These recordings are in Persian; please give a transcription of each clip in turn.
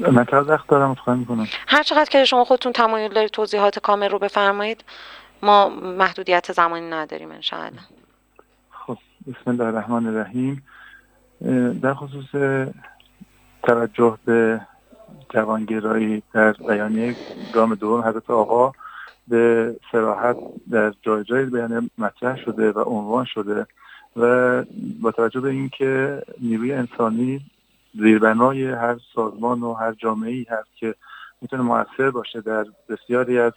من چقدر وقت دارم اتخاذ میکنم؟ هر چقدر که شما خودتون تمایل دارید توضیحات کامل رو بفرمایید، ما محدودیت زمانی نداریم انشاءالله. خب بسم الله الرحمن الرحیم. در خصوص توجه به جوانگرایی در بیانیه گام دوم حضرت آقا به صراحت در جای جای بیان مطرح شده و عنوان شده و با توجه به اینکه نیروی انسانی زیربنای هر سازمان و هر جامعه‌ای هست که میتونه مؤثر باشه در بسیاری از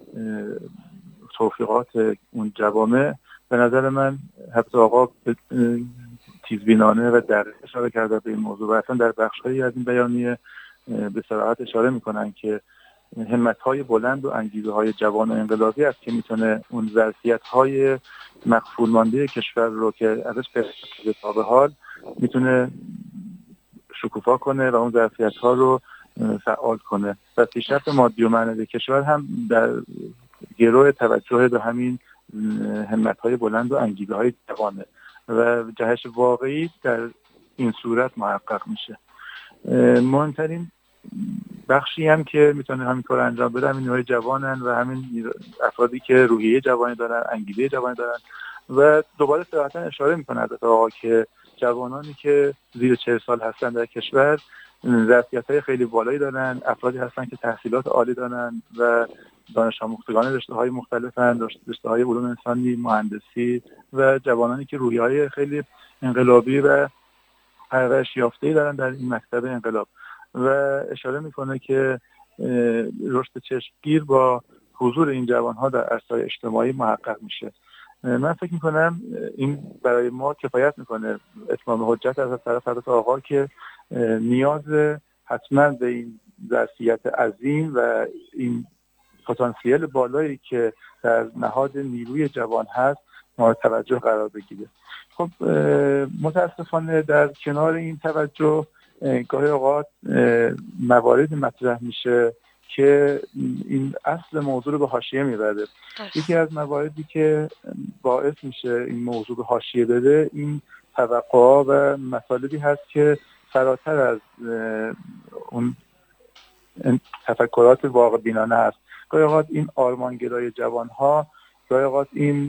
توفیقات اون جوامع، به نظر من حضرت آقا تیزبینانه و دقیق اشاره کرده به این موضوع و اصلا در بخش‌هایی از این بیانیه به صراحت اشاره میکنن که همت‌های بلند و انگیزه‌های جوان و انقلابی است که میتونه اون ظرفیت‌های مخفول مانده کشور رو که ازش به تا به حال میتونه شکوفا کنه و اون ظرفیت‌ها رو فعال کنه و پیشرفت مادی و معنوی کشور هم در گروه توجه به همین همت‌های بلند و انگیزه‌های جوانه و جهش واقعی در این صورت محقق میشه. مهمترین بخشی هم که میتونه همین کار انجام بده همین نیروهای جوانن و همین افرادی که روحیه جوانی دارن، انگیزه جوانی دارن و دوباره صراحتاً اشاره میکنه حضرت آقا که جوانانی که زیر 40 سال هستن در کشور ظرفیت‌های خیلی بالایی دارن، افرادی هستن که تحصیلات عالی دارن و دانش آموختگان رشته‌های مختلفن، رشته‌های علوم انسانی، مهندسی و جوانانی که روحیه‌های خیلی انقلابی و پرورش یافته‌ای دارن در این مکتب انقلاب و اشاره میکنه که رشد چشمگیر با حضور این جوان‌ها در عرصه‌های اجتماعی محقق میشه. من فکر میکنم این برای ما کفایت میکنه اتمام حجت از طرف حضرت آقا که نیاز حتما به این ظرفیت عظیم و این پتانسیل بالایی که در نهاد نیروی جوان هست مورد توجه قرار بگیره. خب متاسفانه در کنار این توجه گاهی اوقات موارد مطرح میشه که این اصل موضوع رو به حاشیه میبره. یکی از مواردی که باعث میشه این موضوع به حاشیه بره این توقعات و مطالبی هست که فراتر از اون تفکرات واقع بینانه است. گاهی اوقات این آرمانگرای جوانها، گاهی اوقات این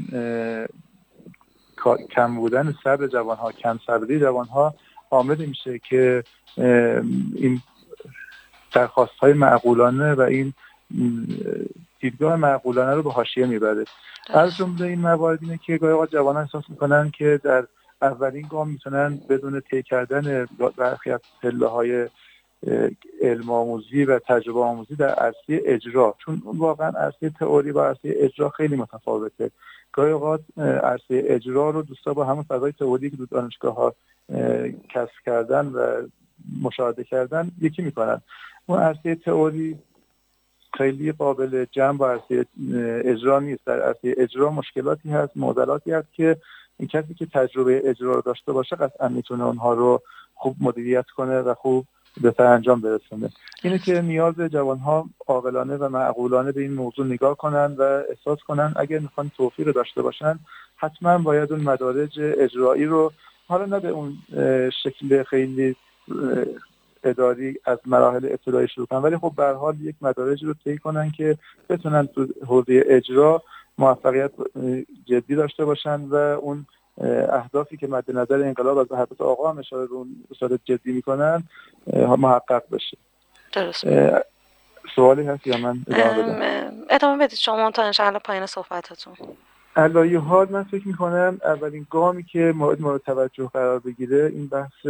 کم بودن صبر جوانها، کم صبری جوانها عامل میشه که این درخواست‌های معقولانه و این دیدگاه معقولانه رو به حاشیه میبره. از جمله این موارد اینه که گاهی اوقات جوانان احساس میکنن که در اولین گام میتونن بدون طی کردن برخی از پله‌های علم آموزی و تجربه آموزی در عرصه اجرا، چون واقعا عرصه تئوری و عرصه اجرا خیلی متفاوته. گاهی اوقات عرصه اجرا رو دوستا با همون فضای تئوری که تو دانشگاه‌ها کسب کردن و مشاهده کردن یکی میکنن. اون عرصه تئوری خیلی قابل جمع با عرصه اجرا نیست. در عرصه اجرا مشکلاتی هست، معضلاتی هست که این کسی که تجربه اجرا رو داشته باشه قطعا میتونه اونها رو خوب مدیریت کنه و خوب به سرانجام برسونه. اینه که نیاز جوانها عاقلانه و معقولانه به این موضوع نگاه کنن و احساس کنن اگر میخوان توفیق داشته باشن حتما باید اون مدارج اجرایی رو، حالا نه به اون شکل خیلی اداری از مراحل ابتدایی شروع کنن، ولی خب به هر حال یک مدارجی رو طی کنن که بتونن تو حوزه اجرا موفقیت جدی داشته باشن و اون اهدافی که مد نظر انقلاب از حضرت آقا هم اشاره رو جدی میکنن محقق بشه. درست. سوالی هست یا من ادامه بدم؟ ادامه بدید شما تا انشاءالله پایین صحبتاتون. علایه حال من فکر میکنم اولین گامی که مورد توجه قرار بگیره این بحث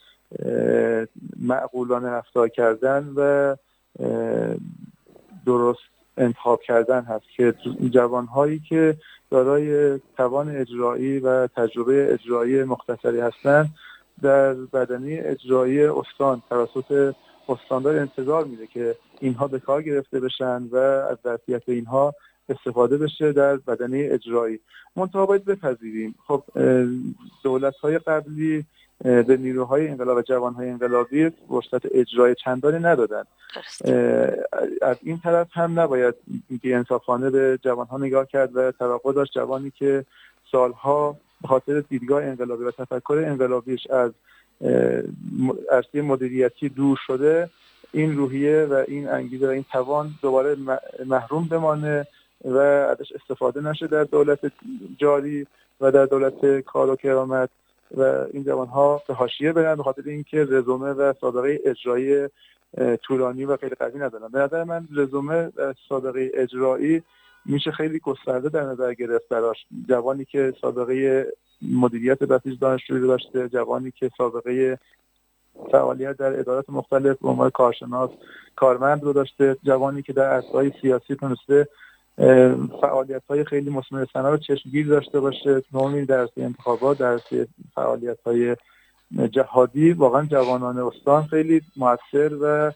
معقولانه رفتار کردن و درست انتخاب کردن هست که جوانهایی که دارای توان اجرایی و تجربه اجرایی مختصری هستند در بدنه اجرایی استان توسط استاندار انتظار میده که اینها به کار گرفته بشن و از ظرفیت اینها استفاده بشه در بدنه اجرایی. منتها باید بپذیریم خب دولت‌های قبلی به نیروهای انقلاب و جوانهای انقلابی فرصت اجرای چندانی ندادن. از این طرف هم نباید بی‌انصافانه به جوانها نگاه کرد و توقع داشت جوانی که سالها به خاطر دیدگاه انقلابی و تفکر انقلابیش از عرصه مدیریتی دور شده این روحیه و این انگیزه و این توان دوباره محروم بمانه و ازش استفاده نشه در دولت جاری و در دولت کار و کرامت و این جوانها به حاشیه برن به خاطر اینکه رزومه و سابقه اجرایی طولانی و خیلی قوی ندارن. به نظر من رزومه و سابقه اجرایی میشه خیلی گسترده در نظر گرفت براش. جوانی که سابقه مدیریت بسیج دانشجویی داشته، جوانی که سابقه فعالیت در ادارات مختلف به عنوان کارشناس کارمند رو داشته، جوانی که در عرصه‌های سیاسی تونسته فعالیت‌های خیلی مثمرسنا رو چشمگیر داشته باشه، نوعی در عرصه انتخابات، در عرصه فعالیت‌های جهادی. واقعا جوانان استان خیلی مؤثر و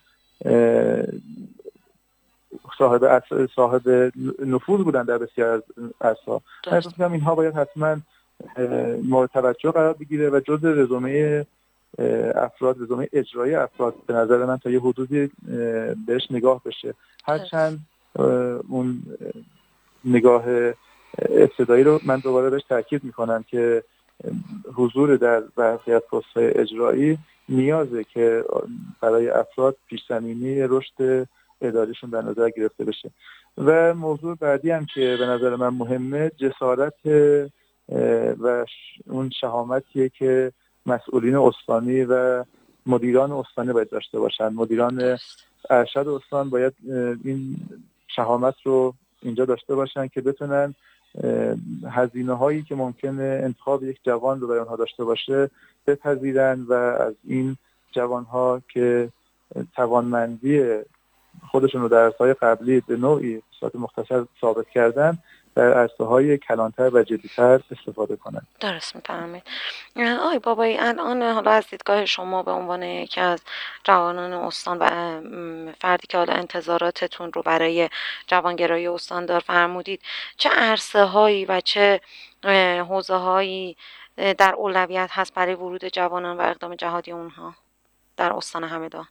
صاحب نفوذ بودن در بسیار از عرصه‌ها. من فکر می‌کنم اینها باید حتما مورد توجه قرار بگیره و جزء رزومه افراد، رزومه اجرایی افراد به نظر من تا یه حدودی بهش نگاه بشه. هرچند اون نگاه ابتدایی رو من دوباره بهش تاکید میکنم که حضور در برخی از پست‌های اجرایی نیازه که برای افراد پیش‌زمینه رشد اداریشون در نظر گرفته بشه. و موضوع بعدی هم که به نظر من مهمه، جسارت و اون شهامتیه که مسئولین استانی و مدیران استانی باید داشته باشن. مدیران ارشد استان باید این شهامت رو اینجا داشته باشن که بتونن هزینه هایی که ممکنه انتخاب یک جوان رو برای اونها داشته باشه بپذیرن و از این جوان ها که توانمندی خودشون رو در عرصه‌های قبلی به نوعی به صورت مختصر ثابت کردن در عرصه‌های کلانتر و جدی‌تر استفاده کنن. درست می‌فرمایید. آقای بابایی، الان حالا از دیدگاه شما به عنوان یکی از جوانان استان و فردی که حالا انتظاراتتون رو برای جوانگرایی استاندار فرمودید، چه عرصه‌هایی و چه حوزه‌هایی در اولویت هست برای ورود جوانان و اقدام جهادی اونها در استان همدان؟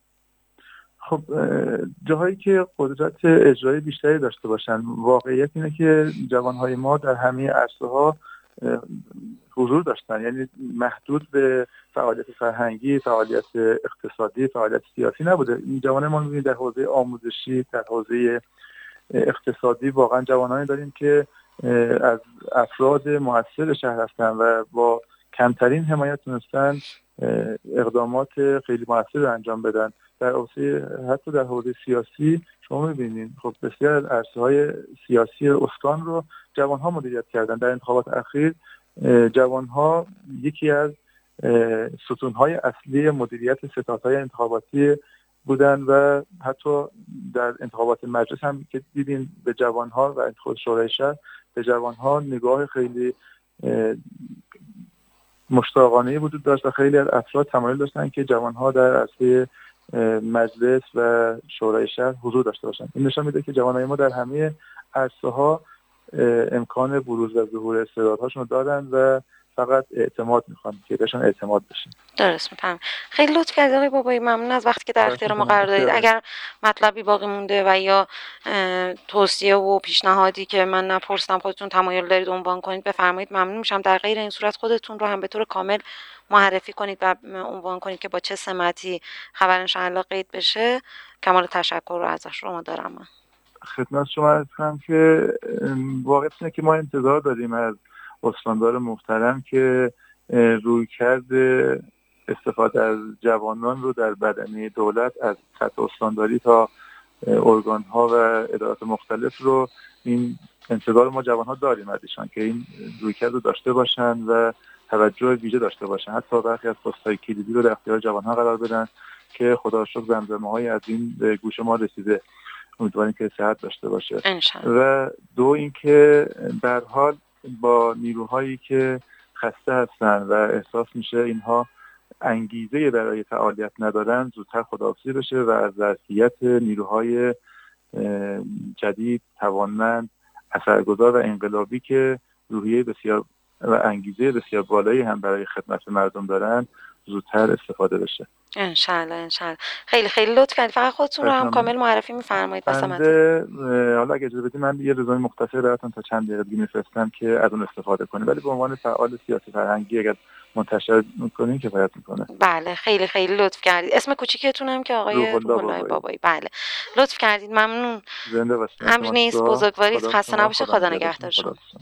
خب جاهایی که قدرت اجرایی بیشتری داشته باشن. واقعیت اینه که جوانهای ما در همه عرصه‌ها حضور داشتن، یعنی محدود به فعالیت فرهنگی، فعالیت اقتصادی، فعالیت سیاسی نبوده. این جوانان ما می‌بینید در حوزه آموزشی، در حوزه اقتصادی واقعا جوانانی داریم که از افراد مؤثر شهر هستن و با کمترین حمایت تونستن اقدامات خیلی مؤثر رو انجام بدن. در حوزه حتی در حوزه سیاسی شما می‌بینید خب بسیار از عرصه‌های سیاسی استان رو جوان‌ها مدیریت کردن. در انتخابات اخیر جوان‌ها یکی از ستون‌های اصلی مدیریت ستادهای انتخاباتی بودن و حتی در انتخابات مجلس هم که دیدیم به جوان‌ها و انتخابات شورای شهر به جوان‌ها نگاه خیلی مشتاقانه‌ای وجود داشت و خیلی از افراد تمایل داشتن که جوان‌ها در عرصه مجلس و شورای شهر حضور داشته باشند. این نشان میده که جوانای ما در همه عرصه‌ها امکان بروز و ظهور استعدادهاشون رو دارن و فقط اعتماد میخوان که بهشون اعتماد بشه. درست میفهم. خیلی لطف کردید آقای بابایی، ممنون از وقتی که در اختیار ما قرار دادید. اگر مطلبی باقی مونده و یا توصیه و پیشنهادی که من نپرسیدم خودتون تمایل دارید عنوان کنید بفرمایید، ممنون میشم. در غیر این صورت خودتون رو هم به طور کامل معرفی کنید و عنوان کنید که با چه سمتی خبر انشاءالله قید بشه. کمال تشکر رو از شما دارم. من خدمت شما عرض کنم که واقعیت اینه که ما انتظار داریم از استاندار محترم که رویکرد استفاده از جوانان رو در بدنه دولت از سطح استانداری تا ارگان‌ها و ادارات مختلف رو، این انتظار ما جوان‌ها داریم از ایشان که این رویکرد رو داشته باشن و توجه ویژه داشته باشن. حتی برخی از پست‌های کلیدی رو در اختیار جوان‌ها قرار بدن که خدا رو شکر زمزمه‌های از این به گوش ما رسیده. امیدواریم که صحت داشته باشه. و دو اینکه در حال با نیروهایی که خسته هستن و احساس میشه اینها انگیزه برای فعالیت ندارن زودتر خداحافظی بشه و از ظرفیت نیروهای جدید، توانمند، اثرگذار و انقلابی که روحیه بسیار و انگیزه بسیار بالایی هم برای خدمت مردم دارن زودتر استفاده بشه. انشالله. خیلی خیلی لطف کردید. فقط خودتون رو هم کامل معرفی می‌فرمایید بنده حالا اگه اجازه بدید من یه رزومه مختصر براتون تا چند دقیقه دیگه میفرستم که از اون استفاده کنید، ولی به عنوان فعال سیاسی فرهنگی اگر منتشر می‌کنین کفایت می‌کنه. بله خیلی خیلی لطف کردید. اسم کوچیکتون هم که آقای روح الله بابایی. بله لطف کردید، ممنون. زنده باشید. امری نیست، بزرگواری، خسته نباشه. خدا نگهدار شما.